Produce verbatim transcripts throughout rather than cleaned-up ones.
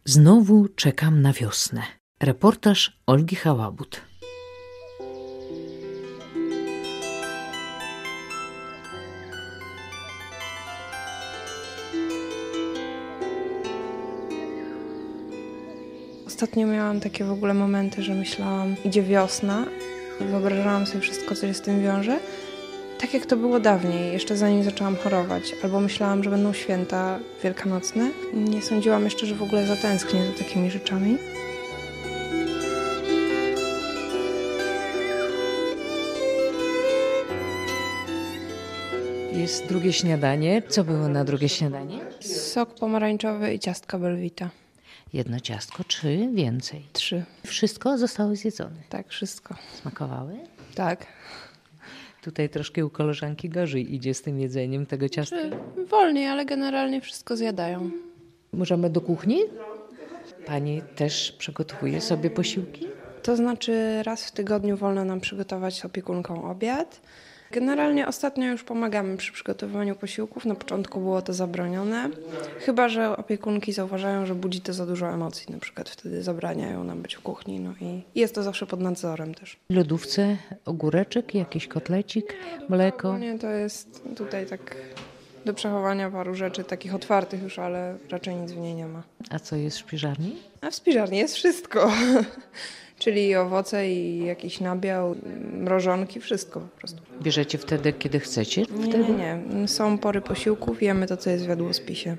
Znowu czekam na wiosnę. Reportaż Olgi Hałabut. Ostatnio miałam takie w ogóle momenty, że myślałam, idzie wiosna i wyobrażałam sobie wszystko, co się z tym wiąże. Tak jak to było dawniej, jeszcze zanim zaczęłam chorować. Albo myślałam, że będą święta wielkanocne. Nie sądziłam jeszcze, że w ogóle zatęsknię za takimi rzeczami. Jest drugie śniadanie. Co było na drugie śniadanie? Sok pomarańczowy i ciastka Belvita. Jedno ciastko, czy więcej? Trzy. Wszystko zostało zjedzone? Tak, wszystko. Smakowały? Tak. Tutaj troszkę u koleżanki gorzej idzie z tym jedzeniem tego ciastka. Czy wolniej, ale generalnie wszystko zjadają. Możemy do kuchni? Pani też przygotowuje sobie posiłki? To znaczy raz w tygodniu wolno nam przygotować z opiekunką obiad. Generalnie ostatnio już pomagamy przy przygotowywaniu posiłków. Na początku było to zabronione. Chyba że opiekunki zauważają, że budzi to za dużo emocji. Na przykład wtedy zabraniają nam być w kuchni. No i jest to zawsze pod nadzorem też. W lodówce ogóreczek, jakiś kotlecik, mleko? Nie, to jest tutaj tak do przechowania paru rzeczy takich otwartych już, ale raczej nic w niej nie ma. A co jest w spiżarni? A w spiżarni jest wszystko. Czyli i owoce, i jakiś nabiał, mrożonki, wszystko po prostu. Bierzecie wtedy, kiedy chcecie? Nie, nie, nie. Są pory posiłków, jemy to, co jest w jadłospisie.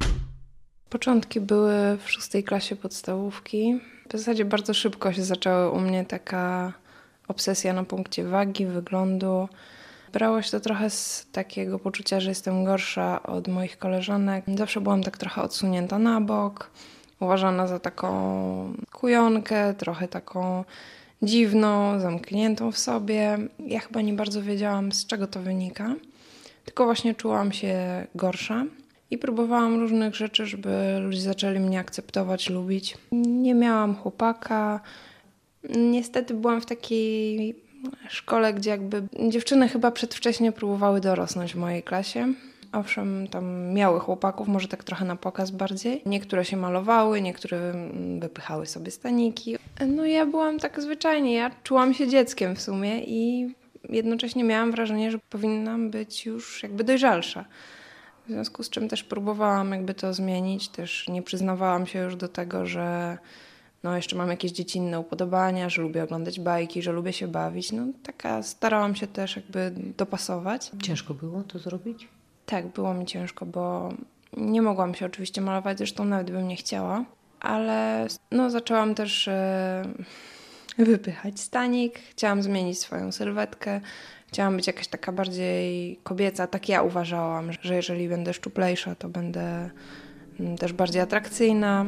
Początki były w szóstej klasie podstawówki. W zasadzie bardzo szybko się zaczęła u mnie taka obsesja na punkcie wagi, wyglądu. Brało się to trochę z takiego poczucia, że jestem gorsza od moich koleżanek. Zawsze byłam tak trochę odsunięta na bok. Uważana za taką kujonkę, trochę taką dziwną, zamkniętą w sobie. Ja chyba nie bardzo wiedziałam, z czego to wynika, tylko właśnie czułam się gorsza i próbowałam różnych rzeczy, żeby ludzie zaczęli mnie akceptować, lubić. Nie miałam chłopaka. Niestety byłam w takiej szkole, gdzie jakby dziewczyny chyba przedwcześnie próbowały dorosnąć w mojej klasie. Owszem, tam miały chłopaków, może tak trochę na pokaz bardziej. Niektóre się malowały, niektóre wypychały sobie staniki. No ja byłam tak zwyczajnie, ja czułam się dzieckiem w sumie i jednocześnie miałam wrażenie, że powinnam być już jakby dojrzalsza. W związku z czym też próbowałam jakby to zmienić, też nie przyznawałam się już do tego, że no jeszcze mam jakieś dziecinne upodobania, że lubię oglądać bajki, że lubię się bawić. No taka starałam się też jakby dopasować. Ciężko było to zrobić? Tak, było mi ciężko, bo nie mogłam się oczywiście malować, zresztą nawet bym nie chciała, ale no, zaczęłam też e, wypychać stanik, chciałam zmienić swoją sylwetkę, chciałam być jakaś taka bardziej kobieca, tak ja uważałam, że jeżeli będę szczuplejsza, to będę m, też bardziej atrakcyjna.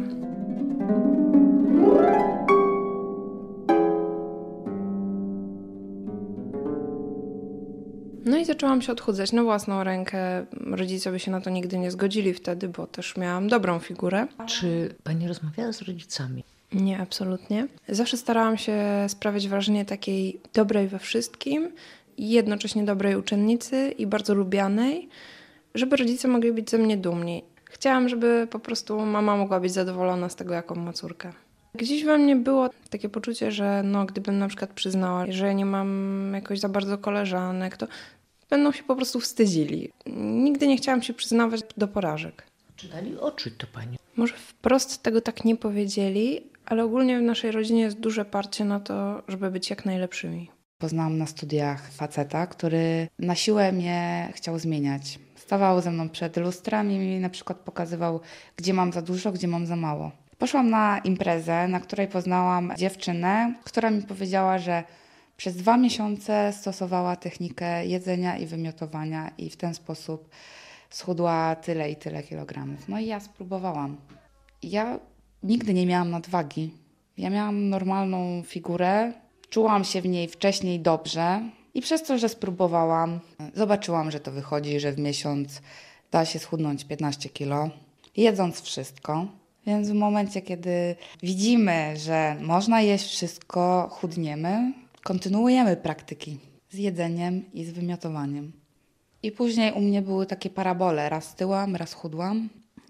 No i zaczęłam się odchudzać na własną rękę. Rodzice by się na to nigdy nie zgodzili wtedy, bo też miałam dobrą figurę. Czy pani rozmawiała z rodzicami? Nie, absolutnie. Zawsze starałam się sprawiać wrażenie takiej dobrej we wszystkim i jednocześnie dobrej uczennicy i bardzo lubianej, żeby rodzice mogli być ze mnie dumni. Chciałam, żeby po prostu mama mogła być zadowolona z tego, jaką ma córkę. Gdzieś we mnie było takie poczucie, że no, gdybym na przykład przyznała, że nie mam jakoś za bardzo koleżanek, to będą się po prostu wstydzili. Nigdy nie chciałam się przyznawać do porażek. Czy dali oczy to pani? Może wprost tego tak nie powiedzieli, ale ogólnie w naszej rodzinie jest duże parcie na to, żeby być jak najlepszymi. Poznałam na studiach faceta, który na siłę mnie chciał zmieniać. Stawał ze mną przed lustrem i mi na przykład pokazywał, gdzie mam za dużo, gdzie mam za mało. Poszłam na imprezę, na której poznałam dziewczynę, która mi powiedziała, że przez dwa miesiące stosowała technikę jedzenia i wymiotowania i w ten sposób schudła tyle i tyle kilogramów. No i ja spróbowałam. Ja nigdy nie miałam nadwagi. Ja miałam normalną figurę, czułam się w niej wcześniej dobrze i przez to, że spróbowałam, zobaczyłam, że to wychodzi, że w miesiąc da się schudnąć piętnaście kilo, jedząc wszystko. Więc w momencie, kiedy widzimy, że można jeść wszystko, chudniemy, kontynuujemy praktyki z jedzeniem i z wymiotowaniem. I później u mnie były takie parabole. Raz tyłam, raz chudłam.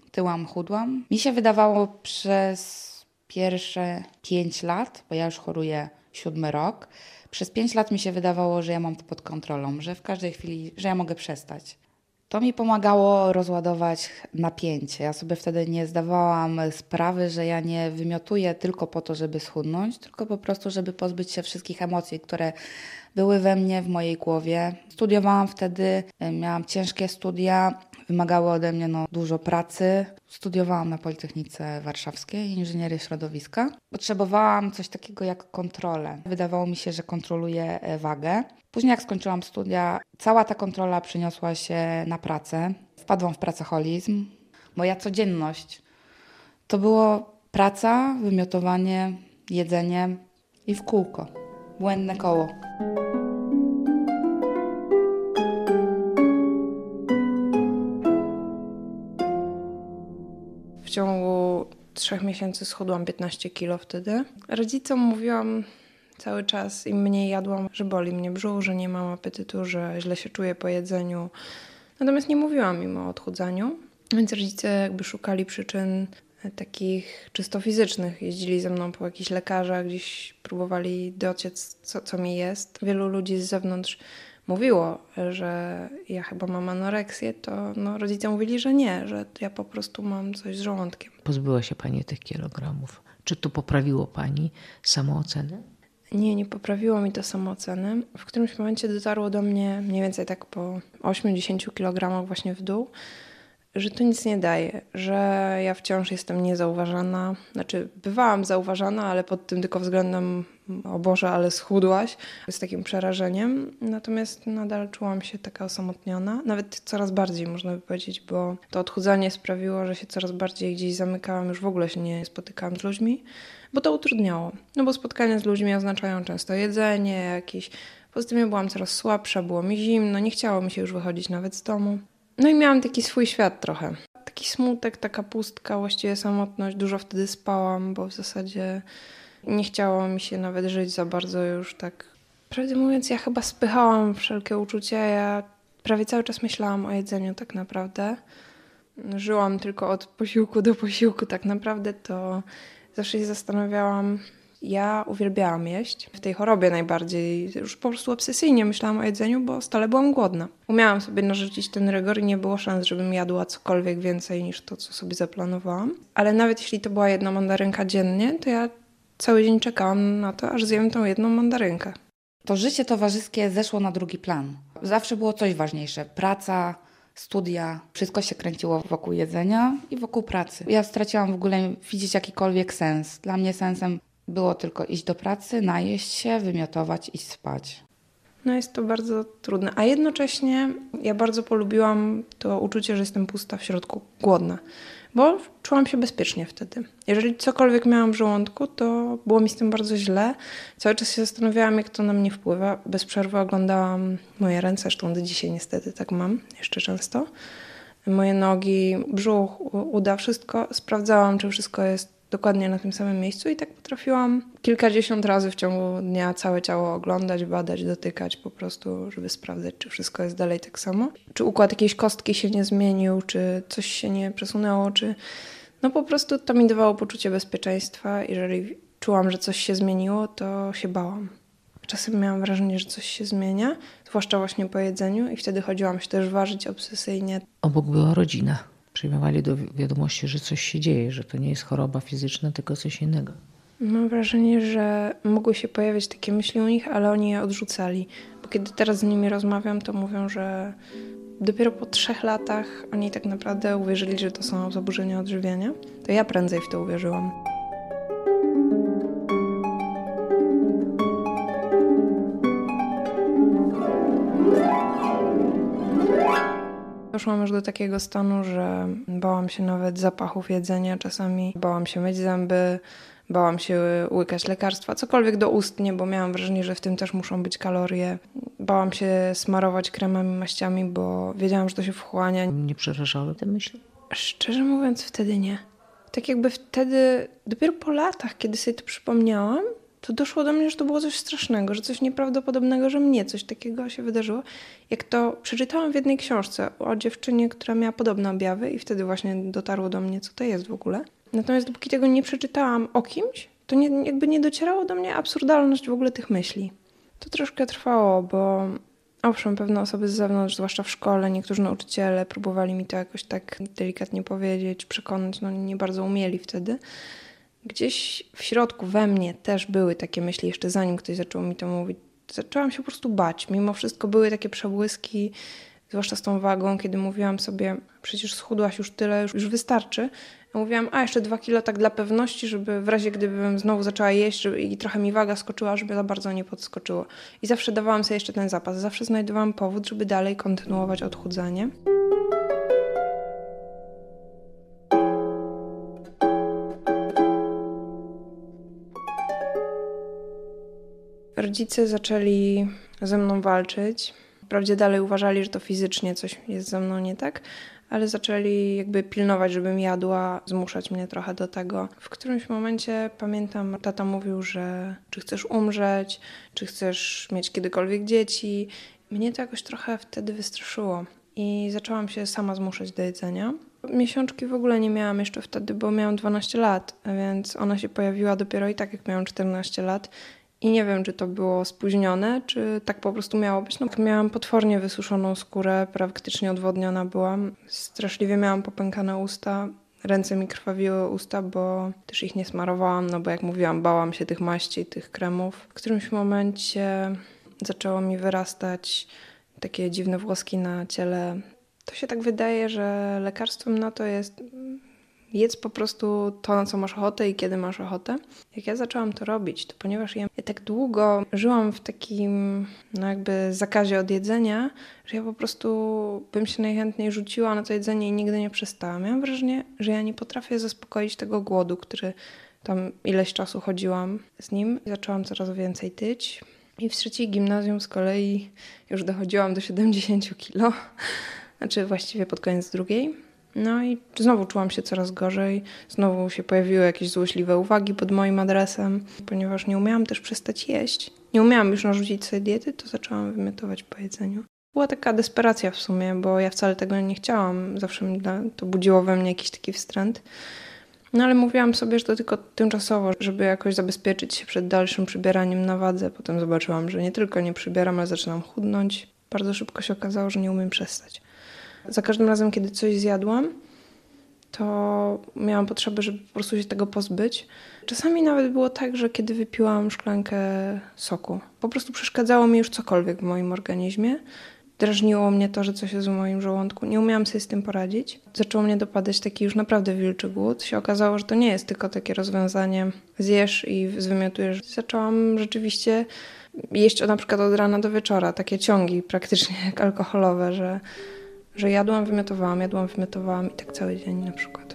tyłam, chudłam. Mi się wydawało przez pierwsze pięć lat, bo ja już choruję siódmy rok, przez pięć lat mi się wydawało, że ja mam to pod kontrolą, że w każdej chwili, że ja mogę przestać. To mi pomagało rozładować napięcie. Ja sobie wtedy nie zdawałam sprawy, że ja nie wymiotuję tylko po to, żeby schudnąć, tylko po prostu, żeby pozbyć się wszystkich emocji, które były we mnie, w mojej głowie. Studiowałam wtedy, miałam ciężkie studia, wymagały ode mnie no, dużo pracy. Studiowałam na Politechnice Warszawskiej, inżynierię środowiska. Potrzebowałam coś takiego jak kontrolę. Wydawało mi się, że kontroluję wagę. Później jak skończyłam studia, cała ta kontrola przeniosła się na pracę. Wpadłam w pracoholizm. Moja codzienność to było praca, wymiotowanie, jedzenie i w kółko. Błędne koło. W ciągu trzech miesięcy schudłam piętnaście kilo wtedy. Rodzicom mówiłam cały czas, im mniej jadłam, że boli mnie brzuch, że nie mam apetytu, że źle się czuję po jedzeniu. Natomiast nie mówiłam im o odchudzaniu, więc rodzice jakby szukali przyczyn takich czysto fizycznych. Jeździli ze mną po jakichś lekarzach, gdzieś próbowali dociec, co, co mi jest. Wielu ludzi z zewnątrz mówiło, że ja chyba mam anoreksję, to no, rodzice mówili, że nie, że ja po prostu mam coś z żołądkiem. Pozbyła się Pani tych kilogramów. Czy to poprawiło Pani samoocenę? Nie, nie poprawiło mi to samooceny. W którymś momencie dotarło do mnie, mniej więcej tak po ośmiu do dziesięciu kilogramach właśnie w dół, że to nic nie daje, że ja wciąż jestem niezauważana. Znaczy, bywałam zauważana, ale pod tym tylko względem, o Boże, ale schudłaś, z takim przerażeniem. Natomiast nadal czułam się taka osamotniona, nawet coraz bardziej można by powiedzieć, bo to odchudzanie sprawiło, że się coraz bardziej gdzieś zamykałam, już w ogóle się nie spotykałam z ludźmi, bo to utrudniało. No bo spotkania z ludźmi oznaczają często jedzenie, jakieś... Poza tym ja byłam coraz słabsza, było mi zimno, nie chciało mi się już wychodzić nawet z domu. No i miałam taki swój świat trochę. Taki smutek, taka pustka, właściwie samotność. Dużo wtedy spałam, bo w zasadzie nie chciało mi się nawet żyć za bardzo już tak. Prawdę mówiąc, ja chyba spychałam wszelkie uczucia. Ja prawie cały czas myślałam o jedzeniu tak naprawdę. Żyłam tylko od posiłku do posiłku tak naprawdę, to zawsze się zastanawiałam. Ja uwielbiałam jeść. W tej chorobie najbardziej. Już po prostu obsesyjnie myślałam o jedzeniu, bo stale byłam głodna. Umiałam sobie narzucić ten rygor i nie było szans, żebym jadła cokolwiek więcej niż to, co sobie zaplanowałam. Ale nawet jeśli to była jedna mandarynka dziennie, to ja cały dzień czekałam na to, aż zjem tą jedną mandarynkę. To życie towarzyskie zeszło na drugi plan. Zawsze było coś ważniejsze. Praca, studia, wszystko się kręciło wokół jedzenia i wokół pracy. Ja straciłam w ogóle widzieć jakikolwiek sens. Dla mnie sensem było tylko iść do pracy, najeść się, wymiotować, iść spać. No jest to bardzo trudne. A jednocześnie ja bardzo polubiłam to uczucie, że jestem pusta w środku, głodna. Bo czułam się bezpiecznie wtedy. Jeżeli cokolwiek miałam w żołądku, to było mi z tym bardzo źle. Cały czas się zastanawiałam, jak to na mnie wpływa. Bez przerwy oglądałam moje ręce, zresztą do dzisiaj niestety tak mam, jeszcze często. Moje nogi, brzuch, uda, wszystko. Sprawdzałam, czy wszystko jest dokładnie na tym samym miejscu i tak potrafiłam kilkadziesiąt razy w ciągu dnia całe ciało oglądać, badać, dotykać po prostu, żeby sprawdzać, czy wszystko jest dalej tak samo. Czy układ jakiejś kostki się nie zmienił, czy coś się nie przesunęło, czy... No po prostu to mi dawało poczucie bezpieczeństwa. Jeżeli czułam, że coś się zmieniło, to się bałam. Czasem miałam wrażenie, że coś się zmienia, zwłaszcza właśnie po jedzeniu i wtedy chodziłam się też ważyć obsesyjnie. Obok była rodzina. Przyjmowali do wiadomości, że coś się dzieje, że to nie jest choroba fizyczna, tylko coś innego. Mam wrażenie, że mogły się pojawiać takie myśli u nich, ale oni je odrzucali. Bo kiedy teraz z nimi rozmawiam, to mówią, że dopiero po trzech latach oni tak naprawdę uwierzyli, że to są zaburzenia odżywiania. To ja prędzej w to uwierzyłam. Doszłam już do takiego stanu, że bałam się nawet zapachów jedzenia czasami. Bałam się myć zęby, bałam się łykać lekarstwa, cokolwiek do ust, nie, bo miałam wrażenie, że w tym też muszą być kalorie. Bałam się smarować kremami, maściami, bo wiedziałam, że to się wchłania. Nie przerażały te myśli? Szczerze mówiąc, wtedy nie. Tak jakby wtedy, dopiero po latach, kiedy sobie to przypomniałam, to doszło do mnie, że to było coś strasznego, że coś nieprawdopodobnego, że mnie coś takiego się wydarzyło. Jak to przeczytałam w jednej książce o dziewczynie, która miała podobne objawy i wtedy właśnie dotarło do mnie, co to jest w ogóle. Natomiast dopóki tego nie przeczytałam o kimś, to nie, jakby nie docierało do mnie absurdalność w ogóle tych myśli. To troszkę trwało, bo owszem, pewne osoby z zewnątrz, zwłaszcza w szkole, niektórzy nauczyciele próbowali mi to jakoś tak delikatnie powiedzieć, przekonać, no nie bardzo umieli wtedy. Gdzieś w środku we mnie też były takie myśli, jeszcze zanim ktoś zaczął mi to mówić. Zaczęłam się po prostu bać. Mimo wszystko były takie przebłyski, zwłaszcza z tą wagą, kiedy mówiłam sobie, przecież schudłaś już tyle, już, już wystarczy. Ja mówiłam, a jeszcze dwa kilo tak dla pewności, żeby w razie gdybym znowu zaczęła jeść żeby, i trochę mi waga skoczyła, żeby za bardzo nie podskoczyło. I zawsze dawałam sobie jeszcze ten zapas. Zawsze znajdowałam powód, żeby dalej kontynuować odchudzanie. Rodzice zaczęli ze mną walczyć. Wprawdzie dalej uważali, że to fizycznie coś jest ze mną nie tak, ale zaczęli jakby pilnować, żebym jadła, zmuszać mnie trochę do tego. W którymś momencie, pamiętam, tata mówił, że czy chcesz umrzeć, czy chcesz mieć kiedykolwiek dzieci. Mnie to jakoś trochę wtedy wystraszyło i zaczęłam się sama zmuszać do jedzenia. Miesiączki w ogóle nie miałam jeszcze wtedy, bo miałam dwanaście lat, więc ona się pojawiła dopiero i tak, jak miałam czternaście lat. I nie wiem, czy to było spóźnione, czy tak po prostu miało być. No, miałam potwornie wysuszoną skórę, praktycznie odwodniona byłam. Straszliwie miałam popękane usta, ręce mi krwawiły usta, bo też ich nie smarowałam, no bo jak mówiłam, bałam się tych maści, tych kremów. W którymś momencie zaczęło mi wyrastać takie dziwne włoski na ciele. To się tak wydaje, że lekarstwem na to jest jedz po prostu to, na co masz ochotę i kiedy masz ochotę. Jak ja zaczęłam to robić, to ponieważ ja tak długo żyłam w takim no jakby zakazie od jedzenia, że ja po prostu bym się najchętniej rzuciła na to jedzenie i nigdy nie przestałam. Miałam wrażenie, że ja nie potrafię zaspokoić tego głodu, który tam ileś czasu chodziłam z nim. Zaczęłam coraz więcej tyć. I w trzeciej gimnazjum z kolei już dochodziłam do siedemdziesiąt kilo. Znaczy właściwie pod koniec drugiej. No i znowu czułam się coraz gorzej, znowu się pojawiły jakieś złośliwe uwagi pod moim adresem. Ponieważ nie umiałam też przestać jeść, nie umiałam już narzucić sobie diety, to zaczęłam wymiotować po jedzeniu. Była taka desperacja w sumie, bo ja wcale tego nie chciałam, zawsze mi to budziło we mnie jakiś taki wstręt. No ale mówiłam sobie, że to tylko tymczasowo, żeby jakoś zabezpieczyć się przed dalszym przybieraniem na wadze. Potem zobaczyłam, że nie tylko nie przybieram, ale zaczynam chudnąć. Bardzo szybko się okazało, że nie umiem przestać. Za każdym razem, kiedy coś zjadłam, to miałam potrzebę, żeby po prostu się tego pozbyć. Czasami nawet było tak, że kiedy wypiłam szklankę soku, po prostu przeszkadzało mi już cokolwiek w moim organizmie. Drażniło mnie to, że coś jest w moim żołądku. Nie umiałam sobie z tym poradzić. Zaczęło mnie dopadać taki już naprawdę wilczy głód. Się okazało, że to nie jest tylko takie rozwiązanie zjesz i zwymiotujesz. Zaczęłam rzeczywiście jeść na przykład od rana do wieczora. Takie ciągi praktycznie jak alkoholowe, że że jadłam, wymiotowałam, jadłam, wymiotowałam i tak cały dzień na przykład.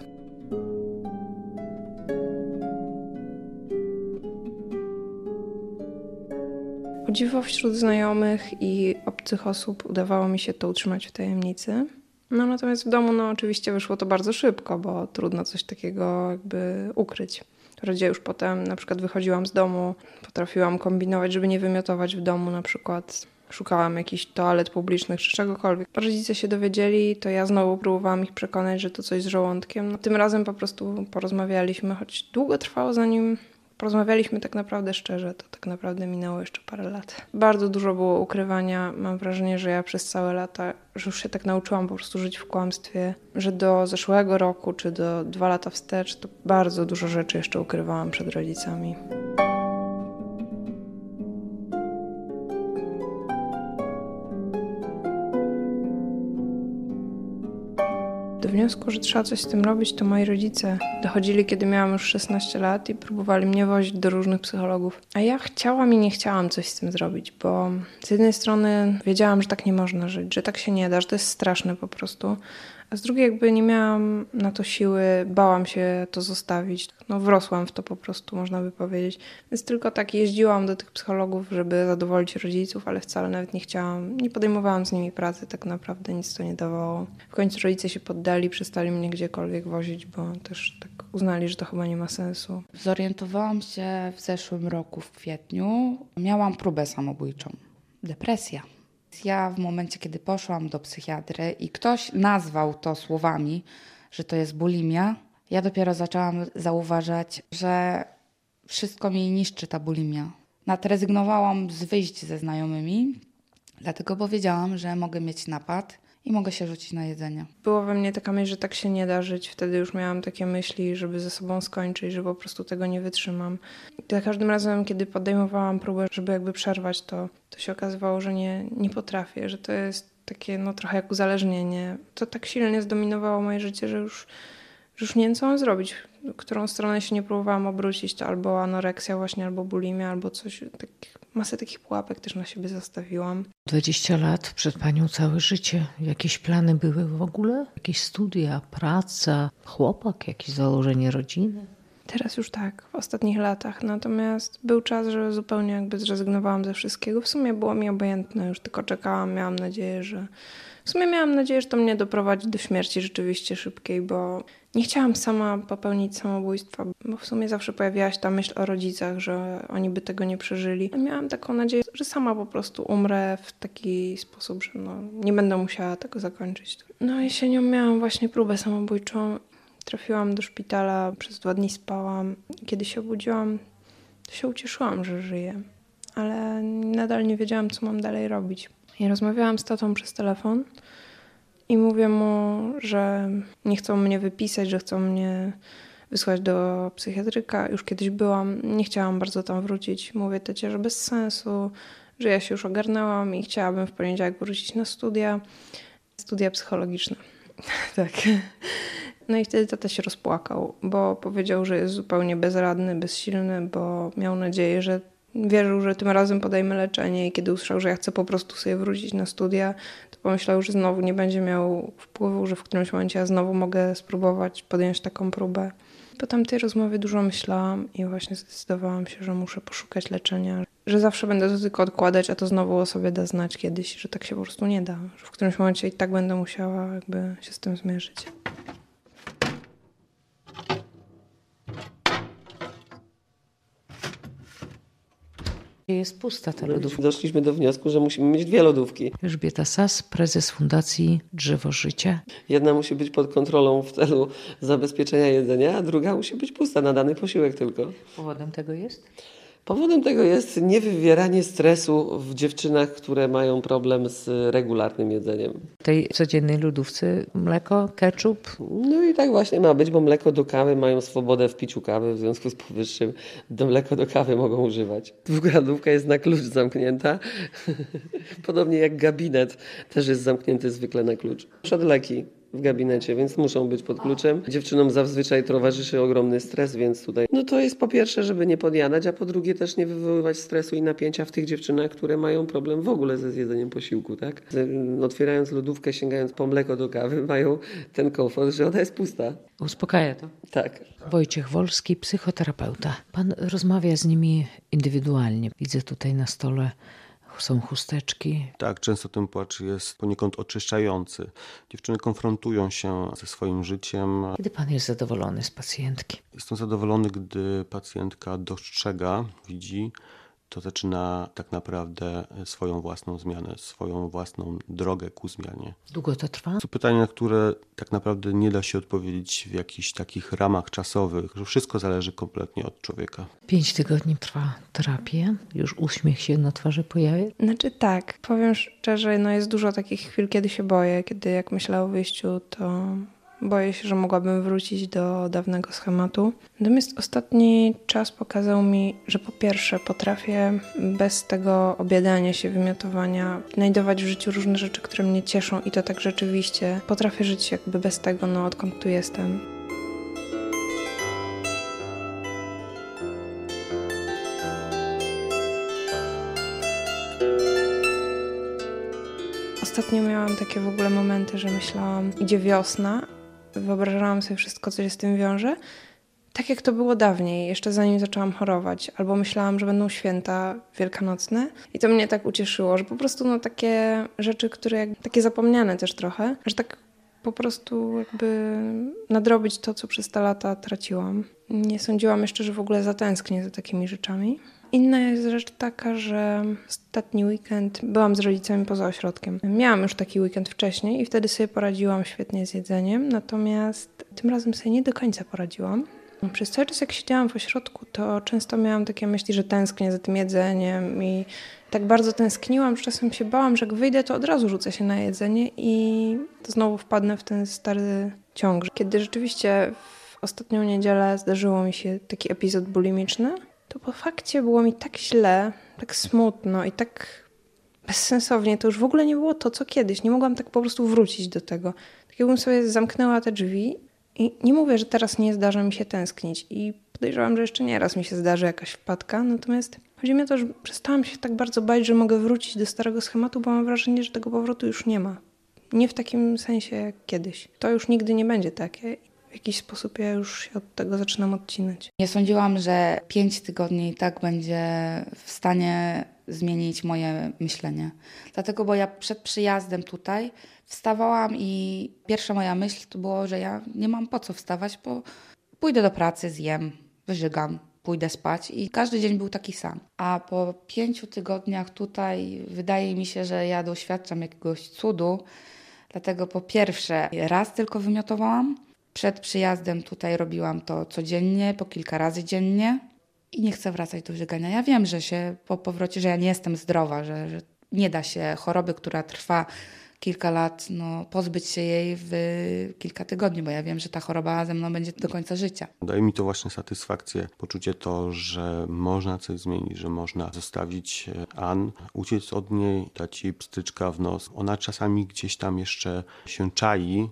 O dziwo wśród znajomych i obcych osób udawało mi się to utrzymać w tajemnicy. No natomiast w domu no oczywiście wyszło to bardzo szybko, bo trudno coś takiego jakby ukryć. Wprawdzie już potem na przykład wychodziłam z domu, potrafiłam kombinować, żeby nie wymiotować w domu na przykład. Szukałam jakichś toalet publicznych czy czegokolwiek. Rodzice się dowiedzieli, to ja znowu próbowałam ich przekonać, że to coś z żołądkiem. No, tym razem po prostu porozmawialiśmy, choć długo trwało zanim porozmawialiśmy tak naprawdę szczerze. To tak naprawdę minęło jeszcze parę lat. Bardzo dużo było ukrywania. Mam wrażenie, że ja przez całe lata, że już się tak nauczyłam po prostu żyć w kłamstwie, że do zeszłego roku czy do dwa lata wstecz to bardzo dużo rzeczy jeszcze ukrywałam przed rodzicami. Do wniosku, że trzeba coś z tym robić, to moi rodzice dochodzili, kiedy miałam już szesnaście lat i próbowali mnie wozić do różnych psychologów. A ja chciałam i nie chciałam coś z tym zrobić, bo z jednej strony wiedziałam, że tak nie można żyć, że tak się nie da, że to jest straszne po prostu, A z drugiej jakby nie miałam na to siły, bałam się to zostawić. No wrosłam w to po prostu, można by powiedzieć. Więc tylko tak jeździłam do tych psychologów, żeby zadowolić rodziców, ale wcale nawet nie chciałam, nie podejmowałam z nimi pracy, tak naprawdę nic to nie dawało. W końcu rodzice się poddali, przestali mnie gdziekolwiek wozić, bo też tak uznali, że to chyba nie ma sensu. Zorientowałam się w zeszłym roku, w kwietniu. Miałam próbę samobójczą. Depresja. Ja w momencie, kiedy poszłam do psychiatry i ktoś nazwał to słowami, że to jest bulimia, ja dopiero zaczęłam zauważać, że wszystko mi niszczy ta bulimia. Nawet rezygnowałam z wyjść ze znajomymi, dlatego bo wiedziałam, że mogę mieć napad i mogę się rzucić na jedzenie. Była we mnie taka myśl, że tak się nie da żyć. Wtedy już miałam takie myśli, żeby ze sobą skończyć, że po prostu tego nie wytrzymam. I za każdym razem, kiedy podejmowałam próbę, żeby jakby przerwać to, to się okazywało, że nie, nie potrafię, że to jest takie no trochę jak uzależnienie. To tak silnie zdominowało moje życie, że już, że już nie wiem, co mam zrobić. W którą stronę się nie próbowałam obrócić, to albo anoreksja właśnie, albo bulimia, albo coś. Tak, masę takich pułapek też na siebie zostawiłam. dwadzieścia lat przed panią całe życie. Jakieś plany były w ogóle? Jakieś studia, praca, chłopak, jakieś założenie rodziny? Teraz już tak, w ostatnich latach. Natomiast był czas, że zupełnie jakby zrezygnowałam ze wszystkiego. W sumie było mi obojętne, już tylko czekałam, miałam nadzieję, że... W sumie miałam nadzieję, że to mnie doprowadzi do śmierci rzeczywiście szybkiej, bo nie chciałam sama popełnić samobójstwa, bo w sumie zawsze pojawiała się ta myśl o rodzicach, że oni by tego nie przeżyli. Miałam taką nadzieję, że sama po prostu umrę w taki sposób, że no, nie będę musiała tego zakończyć. No jesienią miałam właśnie próbę samobójczą. Trafiłam do szpitala, przez dwa dni spałam. Kiedy się obudziłam, to się ucieszyłam, że żyję, ale nadal nie wiedziałam, co mam dalej robić. I rozmawiałam z tatą przez telefon i mówię mu, że nie chcą mnie wypisać, że chcą mnie wysłać do psychiatryka. Już kiedyś byłam, nie chciałam bardzo tam wrócić. Mówię tacie, że bez sensu, że ja się już ogarnęłam i chciałabym w poniedziałek wrócić na studia, studia psychologiczne. Tak. No i wtedy tata się rozpłakał, bo powiedział, że jest zupełnie bezradny, bezsilny, bo miał nadzieję, że wierzył, że tym razem podejmę leczenie i kiedy usłyszał, że ja chcę po prostu sobie wrócić na studia, to pomyślał, że znowu nie będzie miał wpływu, że w którymś momencie ja znowu mogę spróbować podjąć taką próbę. Po tamtej rozmowie dużo myślałam i właśnie zdecydowałam się, że muszę poszukać leczenia, że zawsze będę to tylko odkładać, a to znowu o sobie da znać kiedyś, że tak się po prostu nie da, że w którymś momencie i tak będę musiała jakby się z tym zmierzyć. Jest pusta ta lodówka. Doszliśmy do wniosku, że musimy mieć dwie lodówki. Elżbieta Sas, prezes Fundacji Drzewo Życia. Jedna musi być pod kontrolą w celu zabezpieczenia jedzenia, a druga musi być pusta na dany posiłek tylko. Powodem tego jest? Powodem tego jest niewywieranie stresu w dziewczynach, które mają problem z regularnym jedzeniem. W tej codziennej lodówce mleko, ketchup. No i tak właśnie ma być, bo mleko do kawy mają swobodę w piciu kawy, w związku z powyższym do mleko do kawy mogą używać. Druga lodówka jest na klucz zamknięta, podobnie jak gabinet też jest zamknięty zwykle na klucz. Przed leki w gabinecie, więc muszą być pod kluczem. Dziewczynom zazwyczaj towarzyszy ogromny stres, więc tutaj no to jest po pierwsze, żeby nie podjadać, a po drugie też nie wywoływać stresu i napięcia w tych dziewczynach, które mają problem w ogóle ze zjedzeniem posiłku, tak? Otwierając lodówkę, sięgając po mleko do kawy, mają ten komfort, że ona jest pusta. Uspokaja to? Tak. Wojciech Wolski, psychoterapeuta. Pan rozmawia z nimi indywidualnie. Widzę tutaj na stole są chusteczki. Tak, często ten płacz jest poniekąd oczyszczający. Dziewczyny konfrontują się ze swoim życiem. Kiedy pan jest zadowolony z pacjentki? Jestem zadowolony, gdy pacjentka dostrzega, widzi, to zaczyna tak naprawdę swoją własną zmianę, swoją własną drogę ku zmianie. Długo to trwa? To pytanie, na które tak naprawdę nie da się odpowiedzieć w jakichś takich ramach czasowych, że wszystko zależy kompletnie od człowieka. Pięć tygodni trwa terapia, już uśmiech się na twarzy pojawia? Znaczy tak, powiem szczerze, no jest dużo takich chwil, kiedy się boję, kiedy jak myślę o wyjściu, to boję się, że mogłabym wrócić do dawnego schematu. Natomiast ostatni czas pokazał mi, że po pierwsze potrafię bez tego obiadania się, wymiotowania znajdować w życiu różne rzeczy, które mnie cieszą i to tak rzeczywiście potrafię żyć jakby bez tego, no odkąd tu jestem. Ostatnio miałam takie w ogóle momenty, że myślałam, idzie wiosna, wyobrażałam sobie wszystko, co się z tym wiąże. Tak jak to było dawniej, jeszcze zanim zaczęłam chorować. Albo myślałam, że będą święta wielkanocne. I to mnie tak ucieszyło, że po prostu no, takie rzeczy, które jak, takie zapomniane też trochę, że tak po prostu jakby nadrobić to, co przez te lata traciłam. Nie sądziłam jeszcze, że w ogóle zatęsknię za takimi rzeczami. Inna jest rzecz taka, że ostatni weekend byłam z rodzicami poza ośrodkiem. Miałam już taki weekend wcześniej i wtedy sobie poradziłam świetnie z jedzeniem, natomiast tym razem sobie nie do końca poradziłam. Przez cały czas jak siedziałam w ośrodku, to często miałam takie myśli, że tęsknię za tym jedzeniem i tak bardzo tęskniłam, że czasem się bałam, że jak wyjdę, to od razu rzucę się na jedzenie i znowu wpadnę w ten stary ciąg. Kiedy rzeczywiście w ostatnią niedzielę zdarzyło mi się taki epizod bulimiczny, to po fakcie było mi tak źle, tak smutno i tak bezsensownie. To już w ogóle nie było to, co kiedyś. Nie mogłam tak po prostu wrócić do tego. Tak jakbym sobie zamknęła te drzwi i nie mówię, że teraz nie zdarza mi się tęsknić i podejrzewam, że jeszcze nie raz mi się zdarzy jakaś wpadka, natomiast chodzi mi o to, że przestałam się tak bardzo bać, że mogę wrócić do starego schematu, bo mam wrażenie, że tego powrotu już nie ma. Nie w takim sensie jak kiedyś. To już nigdy nie będzie takie. W jakiś sposób ja już się od tego zaczynam odcinać. Nie sądziłam, że pięć tygodni i tak będzie w stanie zmienić moje myślenie. Dlatego, bo ja przed przyjazdem tutaj wstawałam i pierwsza moja myśl to było, że ja nie mam po co wstawać, bo pójdę do pracy, zjem, wyżygam, pójdę spać i każdy dzień był taki sam. A po pięciu tygodniach tutaj wydaje mi się, że ja doświadczam jakiegoś cudu. Dlatego po pierwsze raz tylko wymiotowałam. Przed przyjazdem tutaj robiłam to codziennie, po kilka razy dziennie i nie chcę wracać do żygania. Ja wiem, że się po powrocie, że ja nie jestem zdrowa, że, że nie da się choroby, która trwa kilka lat, no, pozbyć się jej w kilka tygodni, bo ja wiem, że ta choroba ze mną będzie do końca życia. Daje mi to właśnie satysfakcję, poczucie to, że można coś zmienić, że można zostawić Ann, uciec od niej, dać jej pstryczka w nos. Ona czasami gdzieś tam jeszcze się czai,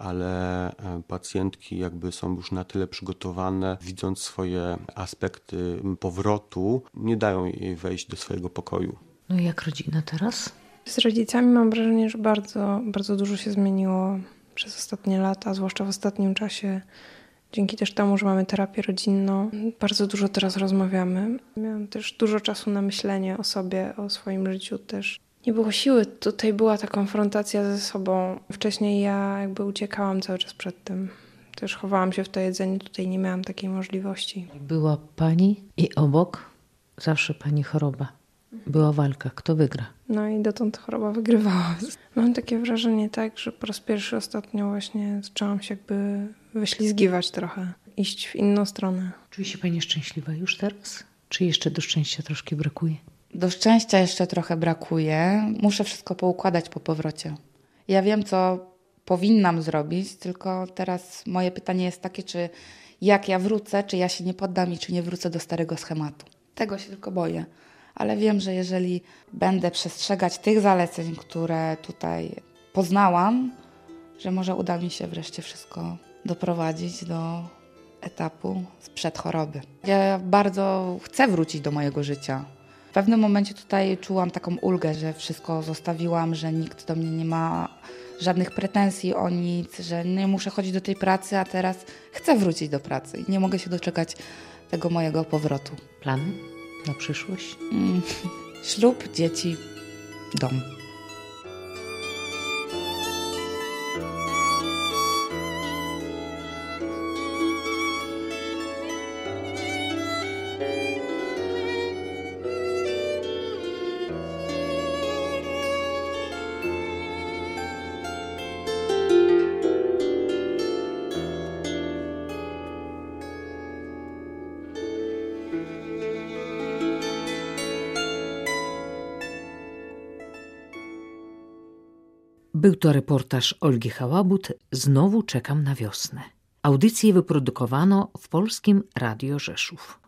ale pacjentki jakby są już na tyle przygotowane, widząc swoje aspekty powrotu, nie dają jej wejść do swojego pokoju. No i jak rodzina teraz? Z rodzicami mam wrażenie, że bardzo, bardzo dużo się zmieniło przez ostatnie lata, zwłaszcza w ostatnim czasie. Dzięki też temu, że mamy terapię rodzinną, bardzo dużo teraz rozmawiamy. Miałam też dużo czasu na myślenie o sobie, o swoim życiu też. Nie było siły, tutaj była ta konfrontacja ze sobą. Wcześniej ja jakby uciekałam cały czas przed tym. Też chowałam się w to jedzenie, tutaj nie miałam takiej możliwości. Była pani i obok zawsze pani choroba. Była walka, kto wygra. No i dotąd choroba wygrywała. Mam takie wrażenie tak, że po raz pierwszy ostatnio właśnie zaczęłam się jakby wyślizgiwać trochę, iść w inną stronę. Czuje się pani szczęśliwa już teraz? Czy jeszcze do szczęścia troszkę brakuje? Do szczęścia jeszcze trochę brakuje. Muszę wszystko poukładać po powrocie. Ja wiem, co powinnam zrobić, tylko teraz moje pytanie jest takie, czy jak ja wrócę, czy ja się nie poddam i czy nie wrócę do starego schematu. Tego się tylko boję. Ale wiem, że jeżeli będę przestrzegać tych zaleceń, które tutaj poznałam, że może uda mi się wreszcie wszystko doprowadzić do etapu sprzed choroby. Ja bardzo chcę wrócić do mojego życia. W pewnym momencie tutaj czułam taką ulgę, że wszystko zostawiłam, że nikt do mnie nie ma żadnych pretensji o nic, że nie muszę chodzić do tej pracy, a teraz chcę wrócić do pracy i nie mogę się doczekać tego mojego powrotu. Plany na przyszłość? Mm, ślub, dzieci, dom. Był to reportaż Olgi Hałabut. Znowu czekam na wiosnę. Audycję wyprodukowano w Polskim Radio Rzeszów.